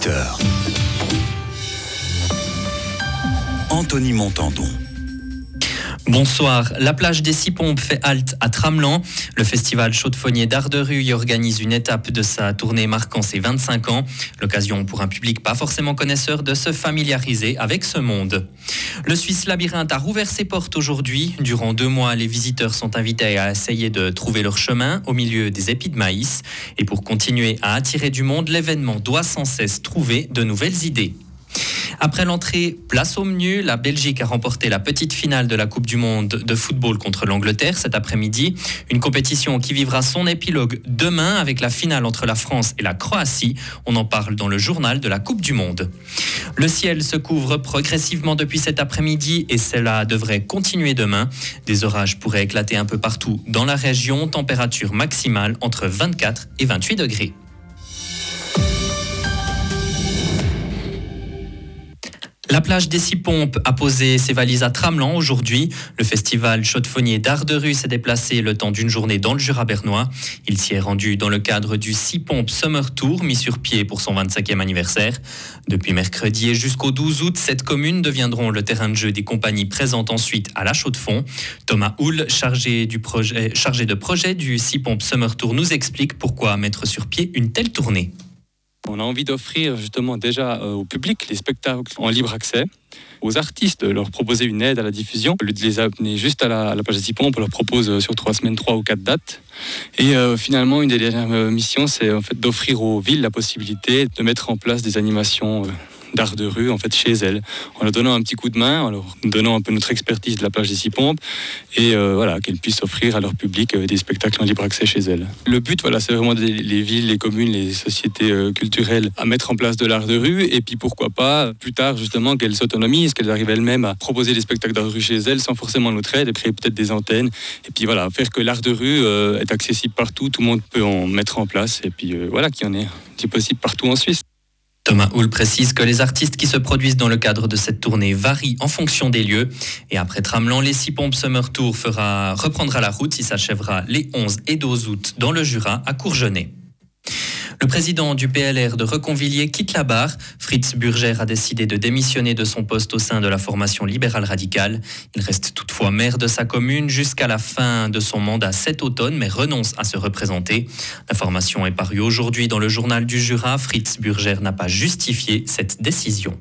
18h. Anthony Montandon. Bonsoir. La plage des Six Pompes fait halte à Tramelan. Le festival Chaudefonnier d'art de rue y organise une étape de sa tournée marquant ses 25 ans. L'occasion pour un public pas forcément connaisseur de se familiariser avec ce monde. Le Suisse Labyrinthe a rouvert ses portes aujourd'hui. Durant 2 mois, les visiteurs sont invités à essayer de trouver leur chemin au milieu des épis de maïs. Et pour continuer à attirer du monde, l'événement doit sans cesse trouver de nouvelles idées. Après l'entrée place au menu, la Belgique a remporté la petite finale de la Coupe du Monde de football contre l'Angleterre cet après-midi. Une compétition qui vivra son épilogue demain avec la finale entre la France et la Croatie. On en parle dans le journal de la Coupe du Monde. Le ciel se couvre progressivement depuis cet après-midi et cela devrait continuer demain. Des orages pourraient éclater un peu partout dans la région. Température maximale entre 24 et 28 degrés. La plage des Six Pompes a posé ses valises à Tramelan aujourd'hui. Le festival Chaudefonnier d'art de rue s'est déplacé le temps d'une journée dans le Jura bernois. Il s'y est rendu dans le cadre du Six Pompes Summer Tour mis sur pied pour son 25e anniversaire. Depuis mercredi et jusqu'au 12 août, 7 communes deviendront le terrain de jeu des compagnies présentes ensuite à la Chaux-de-Fonds. Thomas Houle, chargé de projet du Six Pompes Summer Tour, nous explique pourquoi mettre sur pied une telle tournée. On a envie d'offrir justement déjà au public les spectacles en libre accès, aux artistes, leur proposer une aide à la diffusion. Au lieu de les amener juste à la plage des Six Pompes, on leur propose sur 3 semaines 3 ou 4 dates. Et finalement, une des dernières missions, c'est en fait d'offrir aux villes la possibilité de mettre en place des animations d'art de rue en fait chez elles, en leur donnant un petit coup de main, en leur donnant un peu notre expertise de la plage des Six Pompes et qu'elles puissent offrir à leur public des spectacles en libre accès chez elles. Le but, c'est vraiment les villes, les communes, les sociétés culturelles à mettre en place de l'art de rue et puis pourquoi pas plus tard justement qu'elles s'autonomisent, qu'elles arrivent elles-mêmes à proposer des spectacles d'art de rue chez elles sans forcément notre aide et créer peut-être des antennes et puis faire que l'art de rue est accessible partout, tout le monde peut en mettre en place et puis qu'il y en ait si possible partout en Suisse. Thomas Houle précise que les artistes qui se produisent dans le cadre de cette tournée varient en fonction des lieux. Et après Tramelan, les Six Pompes Summer Tour reprendra la route. Il s'achèvera les 11 et 12 août dans le Jura à Courgenay. Le président du PLR de Reconvilier quitte la barre. Fritz Burger a décidé de démissionner de son poste au sein de la formation libérale radicale. Il reste toutefois maire de sa commune jusqu'à la fin de son mandat cet automne, mais renonce à se représenter. L'information est parue aujourd'hui dans le journal du Jura. Fritz Burger n'a pas justifié cette décision.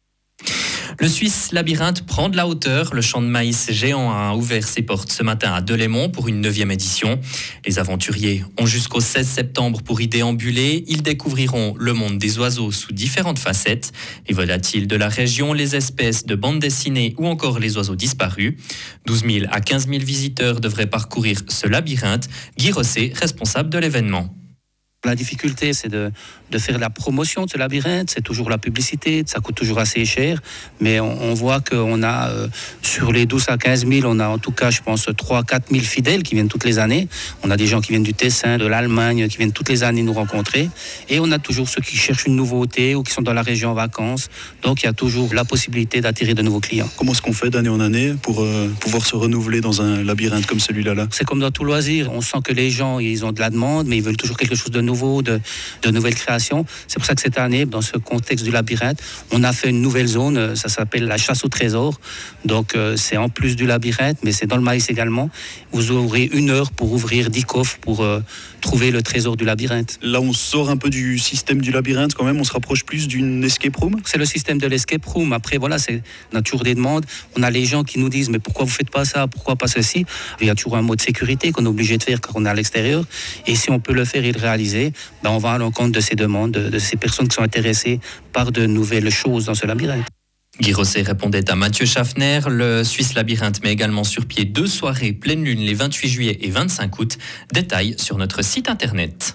Le Suisse Labyrinthe prend de la hauteur. Le champ de maïs géant a ouvert ses portes ce matin à Delémont pour une 9e édition. Les aventuriers ont jusqu'au 16 septembre pour y déambuler. Ils découvriront le monde des oiseaux sous différentes facettes. Les volatiles de la région, les espèces de bande dessinée ou encore les oiseaux disparus. 12 000 à 15 000 visiteurs devraient parcourir ce labyrinthe. Guy Rosset, responsable de l'événement. La difficulté, c'est de faire la promotion de ce labyrinthe. C'est toujours la publicité, ça coûte toujours assez cher. Mais on voit qu'on a, sur les 12 à 15 000, on a en tout cas, je pense, 3 à 4 000 fidèles qui viennent toutes les années. On a des gens qui viennent du Tessin, de l'Allemagne, qui viennent toutes les années nous rencontrer. Et on a toujours ceux qui cherchent une nouveauté ou qui sont dans la région en vacances. Donc, il y a toujours la possibilité d'attirer de nouveaux clients. Comment est-ce qu'on fait d'année en année pour pouvoir se renouveler dans un labyrinthe comme celui-là ? C'est comme dans tout loisir. On sent que les gens, ils ont de la demande, mais ils veulent toujours quelque chose de nouveau, de nouvelles créations. C'est pour ça que cette année, dans ce contexte du labyrinthe, on a fait une nouvelle zone, ça s'appelle la chasse au trésor. Donc c'est en plus du labyrinthe, mais c'est dans le maïs également. Vous aurez 1 heure pour ouvrir 10 coffres pour trouver le trésor du labyrinthe. Là, on sort un peu du système du labyrinthe quand même, on se rapproche plus d'une escape room. C'est le système de l'escape room. Après, on a toujours des demandes. On a les gens qui nous disent, mais pourquoi vous faites pas ça, pourquoi pas ceci ? Il y a toujours un mot de sécurité qu'on est obligé de faire quand on est à l'extérieur. Et si on peut le faire et le réaliser, on va à l'encontre de ces demandes, de ces personnes qui sont intéressées par de nouvelles choses dans ce labyrinthe. Guy Rosset répondait à Mathieu Schaffner. Le Suisse Labyrinthe met également sur pied 2 soirées pleine lune les 28 juillet et 25 août. Détails sur notre site internet.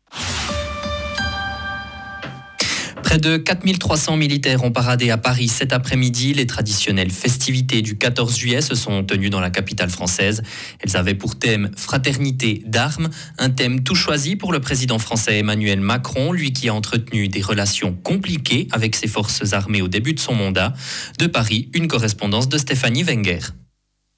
Près de 4300 militaires ont paradé à Paris cet après-midi. Les traditionnelles festivités du 14 juillet se sont tenues dans la capitale française. Elles avaient pour thème fraternité d'armes, un thème tout choisi pour le président français Emmanuel Macron, lui qui a entretenu des relations compliquées avec ses forces armées au début de son mandat. De Paris, une correspondance de Stéphanie Wenger.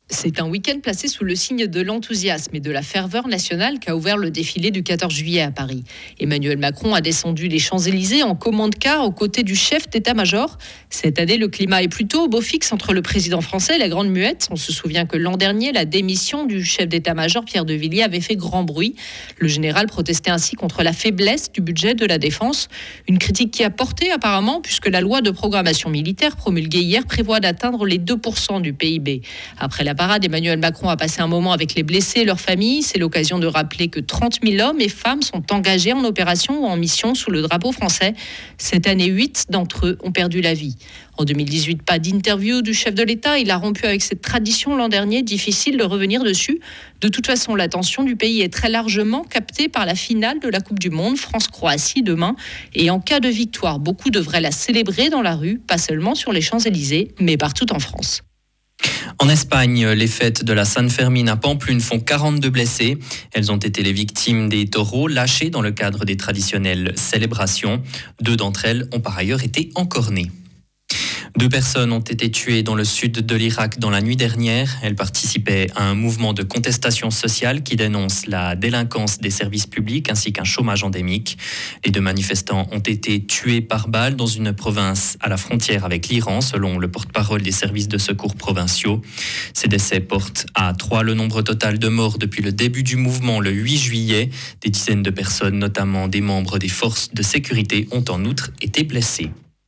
C'est un week-end placé sous le signe de l'enthousiasme et de la ferveur nationale qu'a ouvert le défilé du 14 juillet à Paris. Emmanuel Macron a descendu les Champs-Élysées en commande-car aux côtés du chef d'état-major. Cette année, le climat est plutôt au beau fixe entre le président français et la Grande Muette. On se souvient que l'an dernier, la démission du chef d'état-major Pierre de Villiers avait fait grand bruit. Le général protestait ainsi contre la faiblesse du budget de la défense. Une critique qui a porté apparemment puisque la loi de programmation militaire promulguée hier prévoit d'atteindre les 2% du PIB. Après la parade, Emmanuel Macron a passé un moment avec les blessés et leurs familles. C'est l'occasion de rappeler que 30 000 hommes et femmes sont engagés en opération ou en mission sous le drapeau français. Cette année, 8 d'entre eux ont perdu la vie. En 2018, pas d'interview du chef de l'État. Il a rompu avec cette tradition l'an dernier. Difficile de revenir dessus. De toute façon, l'attention du pays est très largement captée par la finale de la Coupe du Monde, France-Croatie demain. Et en cas de victoire, beaucoup devraient la célébrer dans la rue, pas seulement sur les Champs-Élysées, mais partout en France. En Espagne, les fêtes de la San Fermín à Pampelune font 42 blessés. Elles ont été les victimes des taureaux lâchés dans le cadre des traditionnelles célébrations. 2 d'entre elles ont par ailleurs été encornées. 2 personnes ont été tuées dans le sud de l'Irak dans la nuit dernière. Elles participaient à un mouvement de contestation sociale qui dénonce la délinquance des services publics ainsi qu'un chômage endémique. Les 2 manifestants ont été tués par balle dans une province à la frontière avec l'Iran, selon le porte-parole des services de secours provinciaux. Ces décès portent à 3 le nombre total de morts depuis le début du mouvement le 8 juillet. Des dizaines de personnes, notamment des membres des forces de sécurité, ont en outre été blessées.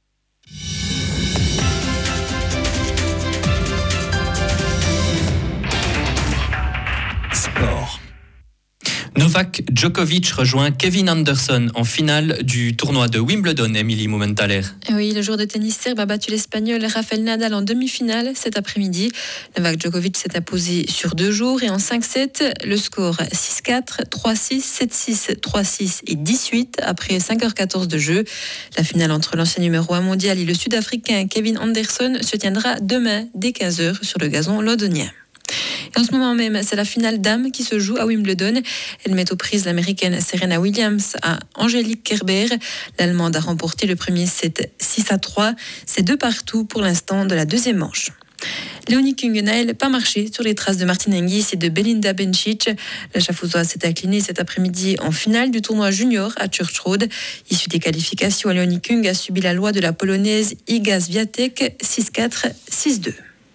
Novak Djokovic rejoint Kevin Anderson en finale du tournoi de Wimbledon, Émilie Mumenthaler. Oui, le joueur de tennis serbe a battu l'Espagnol Rafael Nadal en demi-finale cet après-midi. Novak Djokovic s'est imposé sur 2 jours et en 5-7. Le score 6-4, 3-6, 7-6, 3-6 et 18 après 5h14 de jeu. La finale entre l'ancien numéro 1 mondial et le Sud-Africain Kevin Anderson se tiendra demain dès 15h sur le gazon londonien. Et en ce moment même, c'est la finale dames qui se joue à Wimbledon. Elle met aux prises l'américaine Serena Williams à Angelique Kerber. L'allemande a remporté le premier set 6-3. C'est 2 partout pour l'instant de la deuxième manche. Léonie Kung n'a pas marché sur les traces de Martina Hingis et de Belinda Bencic. La Schaffhausoise s'est inclinée cet après-midi en finale du tournoi junior à Church Road. Issue des qualifications, Léonie Kung a subi la loi de la polonaise Iga Swiatek 6-4, 6-2.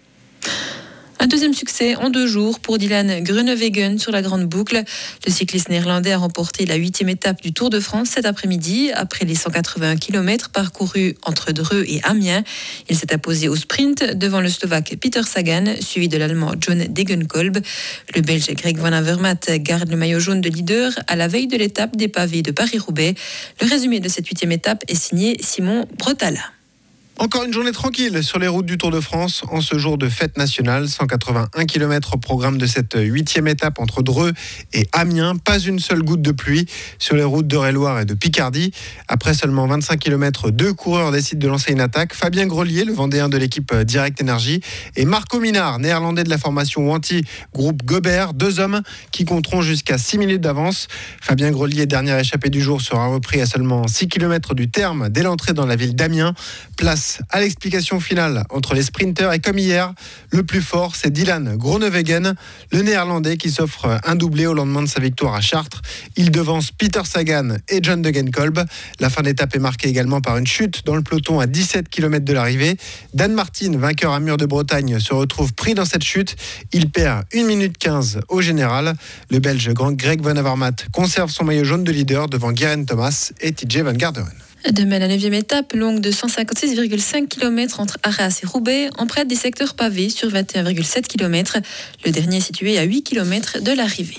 Un deuxième succès en 2 jours pour Dylan Groenewegen sur la grande boucle. Le cycliste néerlandais a remporté la 8e étape du Tour de France cet après-midi. Après les 181 km parcourus entre Dreux et Amiens, il s'est imposé au sprint devant le Slovaque Peter Sagan, suivi de l'Allemand John Degenkolb. Le Belge Greg Van Avermaet garde le maillot jaune de leader à la veille de l'étape des pavés de Paris-Roubaix. Le résumé de cette 8e étape est signé Simon Brotala. Encore une journée tranquille sur les routes du Tour de France en ce jour de fête nationale. 181 km au programme de cette 8e étape entre Dreux et Amiens. Pas une seule goutte de pluie sur les routes d'Eure-et-Loir et de Picardie. Après seulement 25 km, 2 coureurs décident de lancer une attaque. Fabien Grelier, le Vendéen de l'équipe Direct Énergie, et Marco Minard, néerlandais de la formation Wanty, groupe Gobert. 2 hommes qui compteront jusqu'à 6 minutes d'avance. Fabien Grelier, dernier échappé du jour, sera repris à seulement 6 km du terme dès l'entrée dans la ville d'Amiens. Place à l'explication finale entre les sprinteurs et comme hier, le plus fort c'est Dylan Groenewegen, le néerlandais qui s'offre un doublé au lendemain de sa victoire à Chartres. Il devance Peter Sagan et John Degenkolb. La fin d'étape est marquée également par une chute dans le peloton à 17 km de l'arrivée. Dan Martin, vainqueur à Mur de Bretagne, se retrouve pris dans cette chute. Il perd 1 minute 15 au général. Le Belge Greg Van Avermaet conserve son maillot jaune de leader devant Geraint Thomas et TJ Van Garderen. Demain, la 9e étape, longue de 156,5 km entre Arras et Roubaix, emprunte des secteurs pavés sur 21,7 km. Le dernier est situé à 8 km de l'arrivée.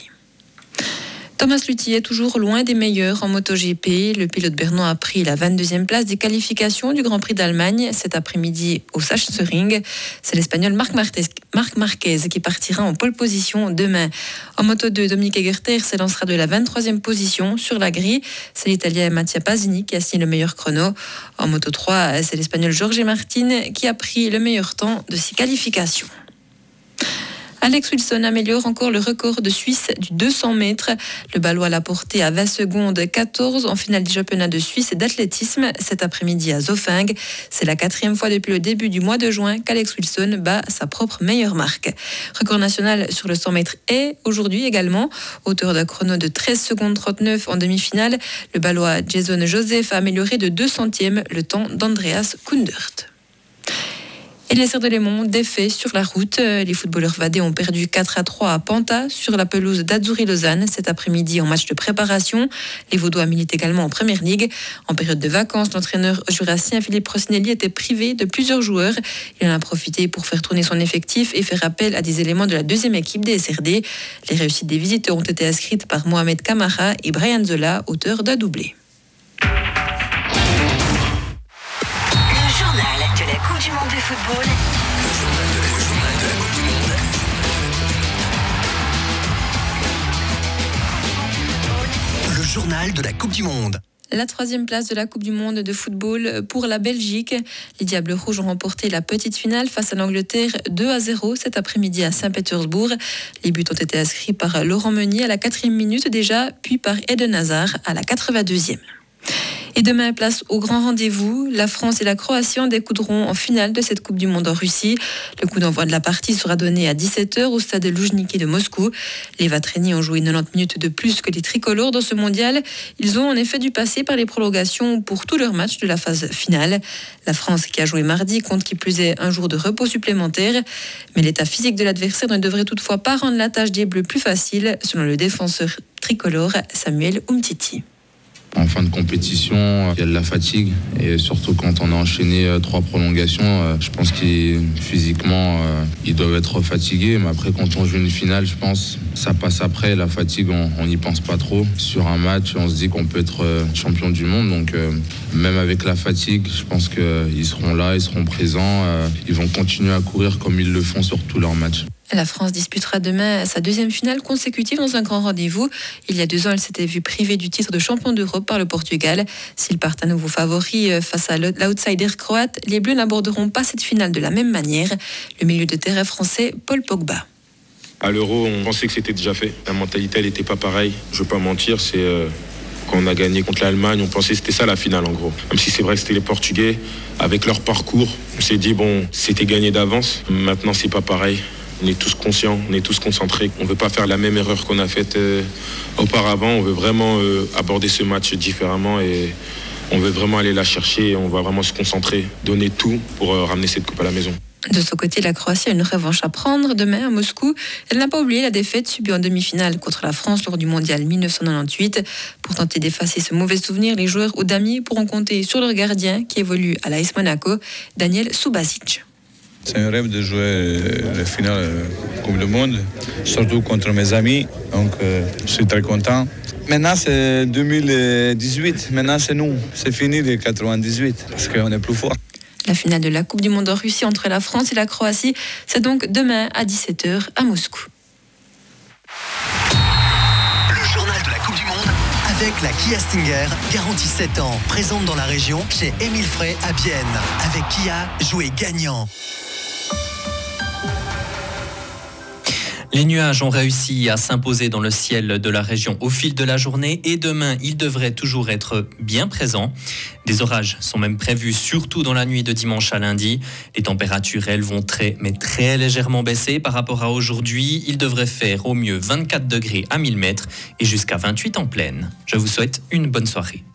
Thomas Luthi est toujours loin des meilleurs en MotoGP. Le pilote bernois a pris la 22e place des qualifications du Grand Prix d'Allemagne cet après-midi au Sachsenring. C'est l'Espagnol Marc Marquez qui partira en pole position demain. En Moto 2, Dominique Egerter s'élancera de la 23e position sur la grille. C'est l'Italien Mattia Pasini qui a signé le meilleur chrono. En Moto 3, c'est l'Espagnol Jorge Martin qui a pris le meilleur temps de ses qualifications. Alex Wilson améliore encore le record de Suisse du 200 mètres. Le Balois l'a porté à 20 secondes 14 en finale du championnat de Suisse d'athlétisme cet après-midi à Zofingue. C'est la 4e fois depuis le début du mois de juin qu'Alex Wilson bat sa propre meilleure marque. Record national sur le 100 mètres est aujourd'hui également. Auteur d'un chrono de 13 secondes 39 en demi-finale, le Balois Jason Joseph a amélioré de 2 centièmes le temps d'Andreas Kundert. Et les Serres de Lémont, défait sur la route. Les footballeurs vadés ont perdu 4-3 à Panta sur la pelouse d'Azzurri-Lausanne cet après-midi en match de préparation. Les Vaudois militent également en Première Ligue. En période de vacances, l'entraîneur jurassien Philippe Rossinelli était privé de plusieurs joueurs. Il en a profité pour faire tourner son effectif et faire appel à des éléments de la deuxième équipe des SRD. Les réussites des visiteurs ont été inscrites par Mohamed Kamara et Brian Zola, auteur d'un doublé. De la Coupe du Monde de football. Le journal de la Coupe du Monde. La 3e place de la Coupe du Monde de football pour la Belgique. Les Diables Rouges ont remporté la petite finale face à l'Angleterre 2-0 cet après-midi à Saint-Pétersbourg. Les buts ont été inscrits par Laurent Meunier à la 4e minute déjà, puis par Eden Hazard à la 82e. Et demain, place au grand rendez-vous. La France et la Croatie en découdront en finale de cette Coupe du Monde en Russie. Le coup d'envoi de la partie sera donné à 17h au stade Loujniki de Moscou. Les Vatreni ont joué 90 minutes de plus que les tricolores dans ce mondial. Ils ont en effet dû passer par les prolongations pour tous leurs matchs de la phase finale. La France, qui a joué mardi, compte qui plus est un jour de repos supplémentaire. Mais l'état physique de l'adversaire ne devrait toutefois pas rendre la tâche des Bleus plus facile, selon le défenseur tricolore Samuel Umtiti. En fin de compétition, il y a de la fatigue et surtout quand on a enchaîné 3 prolongations, je pense qu'ils physiquement ils doivent être fatigués. Mais après, quand on joue une finale, je pense ça passe après. La fatigue, on n'y pense pas trop. Sur un match, on se dit qu'on peut être champion du monde. Donc même avec la fatigue, je pense qu'ils seront là, ils seront présents. Ils vont continuer à courir comme ils le font sur tous leurs matchs. La France disputera demain sa 2e finale consécutive dans un grand rendez-vous. Il y a 2 ans, elle s'était vue privée du titre de champion d'Europe par le Portugal. S'ils partent à nouveau favoris face à l'outsider croate, les Bleus n'aborderont pas cette finale de la même manière. Le milieu de terrain français, Paul Pogba. À l'Euro, on pensait que c'était déjà fait. La mentalité, elle n'était pas pareille. Je ne veux pas mentir, c'est quand on a gagné contre l'Allemagne, on pensait que c'était ça la finale en gros. Même si c'est vrai que c'était les Portugais, avec leur parcours, on s'est dit bon, c'était gagné d'avance. Maintenant, c'est pas pareil. On est tous conscients, on est tous concentrés. On ne veut pas faire la même erreur qu'on a faite auparavant. On veut vraiment aborder ce match différemment et on veut vraiment aller la chercher. On va vraiment se concentrer, donner tout pour ramener cette coupe à la maison. De son côté, la Croatie a une revanche à prendre demain à Moscou. Elle n'a pas oublié la défaite subie en demi-finale contre la France lors du mondial 1998. Pour tenter d'effacer ce mauvais souvenir, les joueurs ou d'amis pourront compter sur leur gardien qui évolue à l'AS Monaco, Daniel Subasic. C'est un rêve de jouer la finale Coupe du Monde, surtout contre mes amis, donc je suis très content. Maintenant c'est 2018, maintenant c'est nous, c'est fini les 98, parce qu'on est plus fort. La finale de la Coupe du Monde en Russie entre la France et la Croatie, c'est donc demain à 17h à Moscou. Le journal de la Coupe du Monde avec la Kia Stinger, garantie 7 ans, présente dans la région chez Émile Frey à Bienne. Avec Kia, jouez gagnant. Les nuages ont réussi à s'imposer dans le ciel de la région au fil de la journée et demain, ils devraient toujours être bien présents. Des orages sont même prévus, surtout dans la nuit de dimanche à lundi. Les températures, elles, vont très légèrement baisser par rapport à aujourd'hui. Il devrait faire au mieux 24 degrés à 1000 mètres et jusqu'à 28 en plaine. Je vous souhaite une bonne soirée.